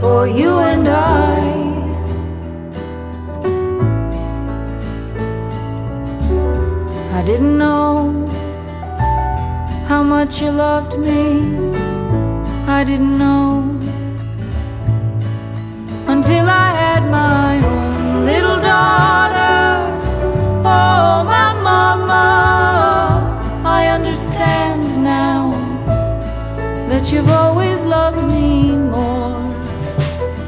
for you and I didn't know how much you loved me. I didn't know